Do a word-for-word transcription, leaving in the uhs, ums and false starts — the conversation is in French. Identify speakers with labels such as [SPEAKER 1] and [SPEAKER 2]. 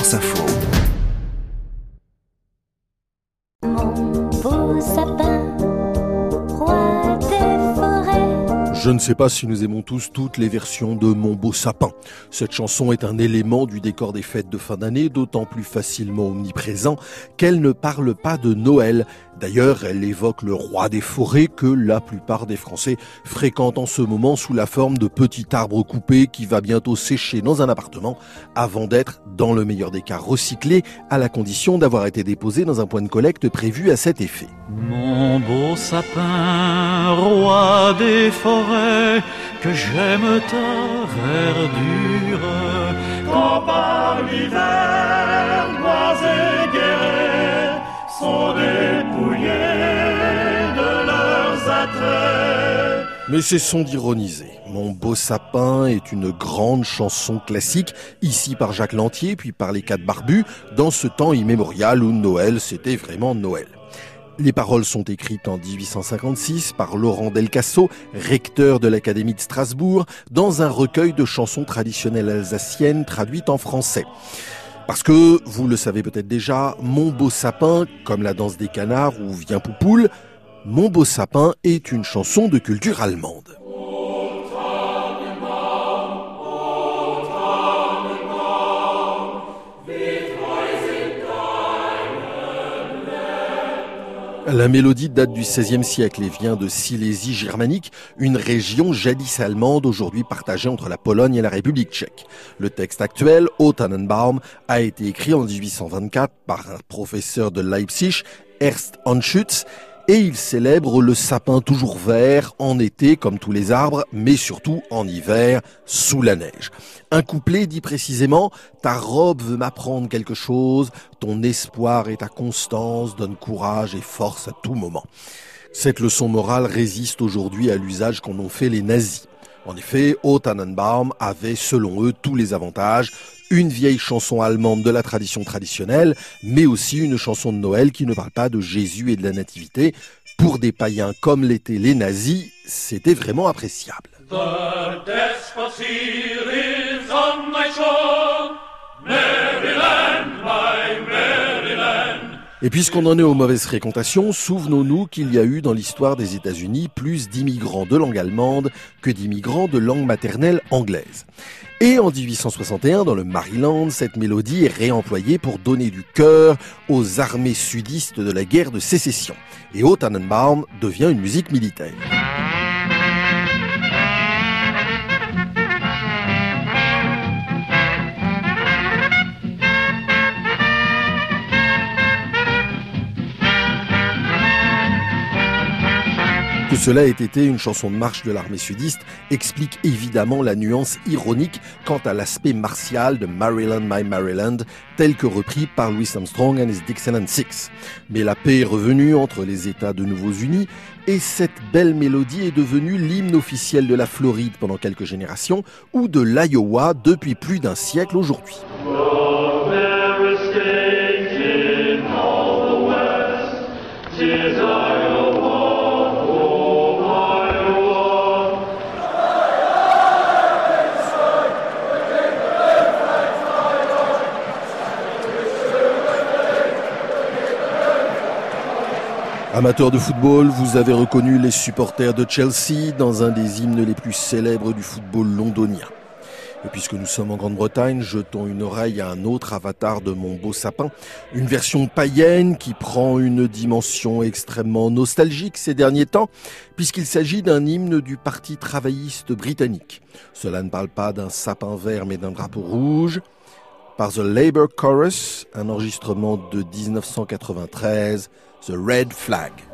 [SPEAKER 1] France Info.
[SPEAKER 2] Mon beau sapin, roi des forêts.
[SPEAKER 3] Je ne sais pas si nous aimons tous toutes les versions de Mon beau sapin. Cette chanson est un élément du décor des fêtes de fin d'année, d'autant plus facilement omniprésent qu'elle ne parle pas de Noël. D'ailleurs, elle évoque le roi des forêts que la plupart des Français fréquentent en ce moment sous la forme de petits arbres coupés qui va bientôt sécher dans un appartement avant d'être, dans le meilleur des cas, recyclé à la condition d'avoir été déposé dans un point de collecte prévu à cet effet.
[SPEAKER 4] Mon beau sapin, roi des forêts, que j'aime ta verdure, quand par l'hiver, bois et guérets sont dépouillés de leurs attraits.
[SPEAKER 3] Mais cessons d'ironiser. Mon beau sapin est une grande chanson classique, ici par Jacques Lantier, puis par les Quatre Barbus, dans ce temps immémorial où Noël, c'était vraiment Noël. Les paroles sont écrites en dix-huit cent cinquante-six par Laurent Delcasso, recteur de l'Académie de Strasbourg, dans un recueil de chansons traditionnelles alsaciennes traduites en français. Parce que, vous le savez peut-être déjà, Mon beau sapin, comme la danse des canards ou Viens Poupoule, Mon beau sapin est une chanson de culture allemande. La mélodie date du seizième siècle et vient de Silésie germanique, une région jadis allemande aujourd'hui partagée entre la Pologne et la République tchèque. Le texte actuel, O Tannenbaum, a été écrit en dix-huit cent vingt-quatre par un professeur de Leipzig, Ernst Anschütz, et il célèbre le sapin toujours vert en été comme tous les arbres, mais surtout en hiver sous la neige. Un couplet dit précisément « Ta robe veut m'apprendre quelque chose, ton espoir et ta constance donnent courage et force à tout moment ». Cette leçon morale résiste aujourd'hui à l'usage qu'en ont fait les nazis. En effet, O Tannenbaum avait, selon eux, tous les avantages. Une vieille chanson allemande de la tradition traditionnelle, mais aussi une chanson de Noël qui ne parle pas de Jésus et de la Nativité. Pour des païens comme l'étaient les nazis, c'était vraiment appréciable. Et puisqu'on en est aux mauvaises fréquentations, souvenons-nous qu'il y a eu dans l'histoire des États-Unis plus d'immigrants de langue allemande que d'immigrants de langue maternelle anglaise. Et en dix-huit cent soixante et un, dans le Maryland, cette mélodie est réemployée pour donner du cœur aux armées sudistes de la guerre de sécession. Et O Tannenbaum devient une musique militaire. Que cela ait été une chanson de marche de l'armée sudiste explique évidemment la nuance ironique quant à l'aspect martial de Maryland, My Maryland, tel que repris par Louis Armstrong and his Dixieland Six. Mais la paix est revenue entre les États de nouveau unis et cette belle mélodie est devenue l'hymne officiel de la Floride pendant quelques générations ou de l'Iowa depuis plus d'un siècle aujourd'hui. Amateurs de football, vous avez reconnu les supporters de Chelsea dans un des hymnes les plus célèbres du football londonien. Et puisque nous sommes en Grande-Bretagne, jetons une oreille à un autre avatar de Mon beau sapin, une version païenne qui prend une dimension extrêmement nostalgique ces derniers temps, puisqu'il s'agit d'un hymne du Parti travailliste britannique. Cela ne parle pas d'un sapin vert mais d'un drapeau rouge. Par The Labour Chorus, un enregistrement de dix-neuf cent quatre-vingt-treize, The Red Flag.